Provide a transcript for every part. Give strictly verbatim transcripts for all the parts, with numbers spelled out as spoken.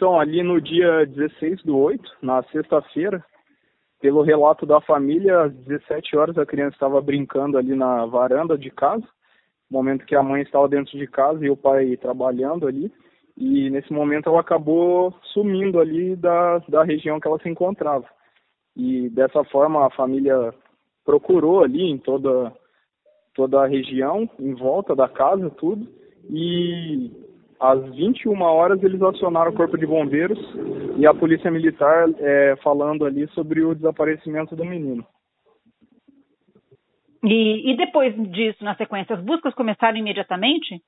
Então, ali no dia dezesseis do oito, na sexta-feira, pelo relato da família, às dezessete horas a criança estava brincando ali na varanda de casa, no momento que a mãe estava dentro de casa e o pai trabalhando ali, e nesse momento ela acabou sumindo ali da, da região que ela se encontrava. E dessa forma a família procurou ali em toda, toda a região, em volta da casa, tudo, e às vinte e uma horas eles acionaram o Corpo de Bombeiros e a Polícia Militar é, falando ali sobre o desaparecimento do menino. E, e depois disso, na sequência, as buscas começaram imediatamente?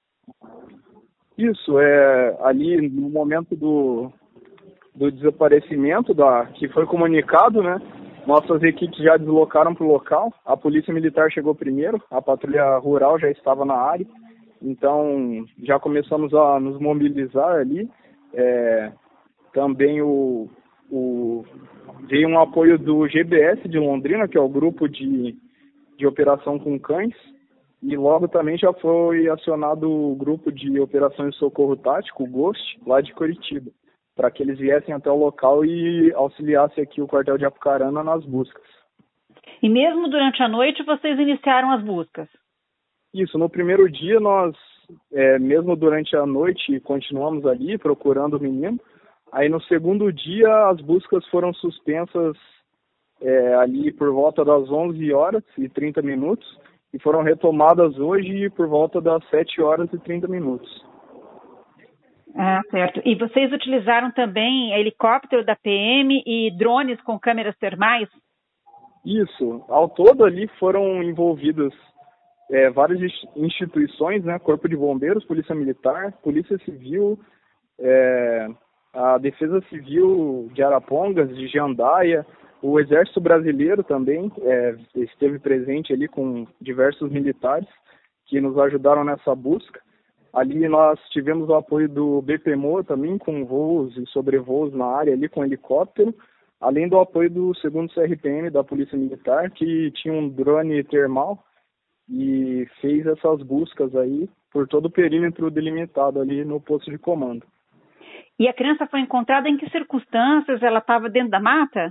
Isso, é ali no momento do, do desaparecimento, da, que foi comunicado, né? Nossas equipes já deslocaram para o local, a Polícia Militar chegou primeiro, a Patrulha Rural já estava na área, então já começamos a nos mobilizar ali. É, também o, o, veio um apoio do G B S de Londrina, que é o grupo de, de operação com cães, e logo também já foi acionado o grupo de operações de socorro tático, o GHOST, lá de Curitiba, para que eles viessem até o local e auxiliassem aqui o quartel de Apucarana nas buscas. E mesmo durante a noite vocês iniciaram as buscas? Isso, no primeiro dia nós, é, mesmo durante a noite, continuamos ali procurando o menino. Aí no segundo dia as buscas foram suspensas é, ali por volta das onze horas e trinta minutos e foram retomadas hoje por volta das sete horas e trinta minutos. Ah, certo. E vocês utilizaram também helicóptero da P M e drones com câmeras termais? Isso. Ao todo ali foram envolvidas é, várias instituições, né? Corpo de Bombeiros, Polícia Militar, Polícia Civil, é, a Defesa Civil de Arapongas, de Jandaia, o Exército Brasileiro também é, esteve presente ali com diversos militares que nos ajudaram nessa busca. Ali nós tivemos o apoio do B P M O também, com voos e sobrevoos na área ali com helicóptero, além do apoio do segundo C R P M da Polícia Militar, que tinha um drone termal e fez essas buscas aí por todo o perímetro delimitado ali no posto de comando. E a criança foi encontrada em que circunstâncias? Ela estava dentro da mata?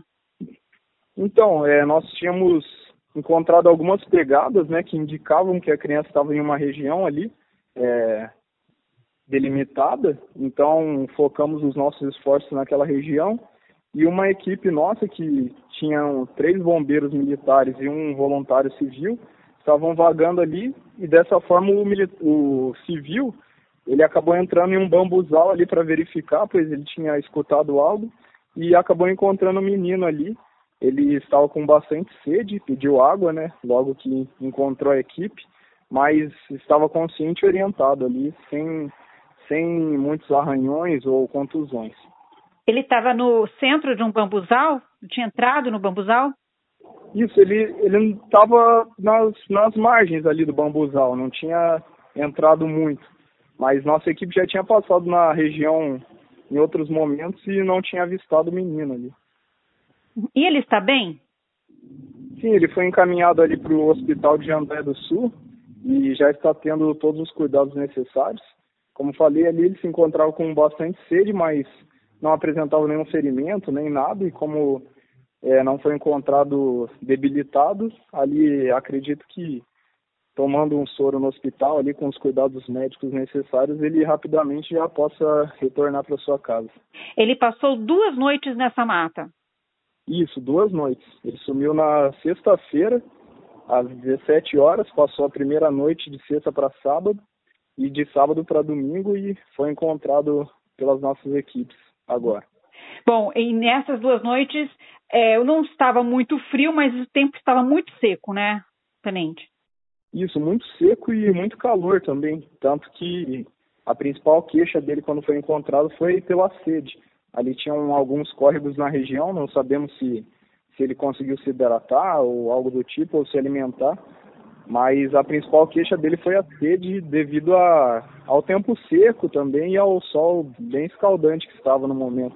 Então, é, nós tínhamos encontrado algumas pegadas, né, que indicavam que a criança estava em uma região ali, É, delimitada, então focamos os nossos esforços naquela região e uma equipe nossa que tinham três bombeiros militares e um voluntário civil estavam vagando ali e dessa forma o, o civil ele acabou entrando em um bambuzal ali para verificar, pois ele tinha escutado algo e acabou encontrando o menino ali. Ele estava com bastante sede, pediu água, né, logo que encontrou a equipe, mas estava consciente e orientado ali, sem, sem muitos arranhões ou contusões. Ele estava no centro de um bambuzal? Tinha entrado no bambuzal? Isso, ele ele estava nas, nas margens ali do bambuzal, não tinha entrado muito. Mas nossa equipe já tinha passado na região em outros momentos e não tinha avistado o menino ali. E ele está bem? Sim, ele foi encaminhado ali para o Hospital de Jandaia do Sul, e já está tendo todos os cuidados necessários. Como falei ali, ele se encontrava com bastante sede, mas não apresentava nenhum ferimento, nem nada, e como é, não foi encontrado debilitado, ali acredito que tomando um soro no hospital, ali com os cuidados médicos necessários, ele rapidamente já possa retornar para sua casa. Ele passou duas noites nessa mata? Isso, duas noites. Ele sumiu na sexta-feira, às dezessete horas, passou a primeira noite de sexta para sábado e de sábado para domingo e foi encontrado pelas nossas equipes agora. Bom, e nessas duas noites é, não estava muito frio, mas o tempo estava muito seco, né, tenente? Isso, muito seco e muito calor também, tanto que a principal queixa dele quando foi encontrado foi pela sede. Ali tinham alguns córregos na região, não sabemos se se ele conseguiu se hidratar ou algo do tipo, ou se alimentar, mas a principal queixa dele foi a sede devido a, ao tempo seco também e ao sol bem escaldante que estava no momento.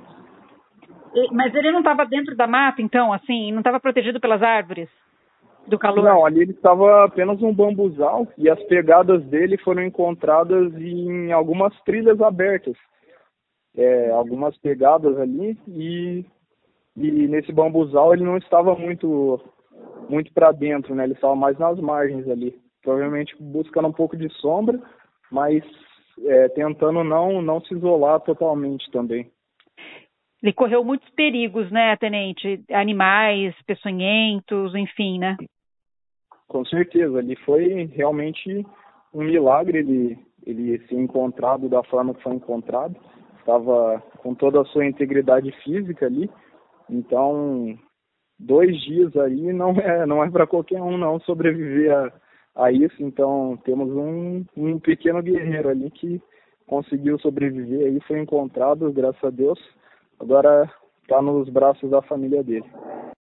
E, mas ele não estava dentro da mata, então, assim, não estava protegido pelas árvores do calor? Não, ali ele estava apenas um bambuzal e as pegadas dele foram encontradas em algumas trilhas abertas. é, algumas pegadas ali e, e nesse bambuzal ele não estava muito, muito para dentro, né? Ele estava mais nas margens ali, provavelmente buscando um pouco de sombra, mas é, tentando não, não se isolar totalmente também. Ele correu muitos perigos, né, tenente? Animais, peçonhentos, enfim, né? Com certeza, ali foi realmente um milagre ele, ele ser encontrado da forma que foi encontrado. Estava com toda a sua integridade física ali, então dois dias aí não é, não é para qualquer um não sobreviver a, a isso, então temos um, um pequeno guerreiro ali que conseguiu sobreviver aí, foi encontrado, graças a Deus, agora está nos braços da família dele.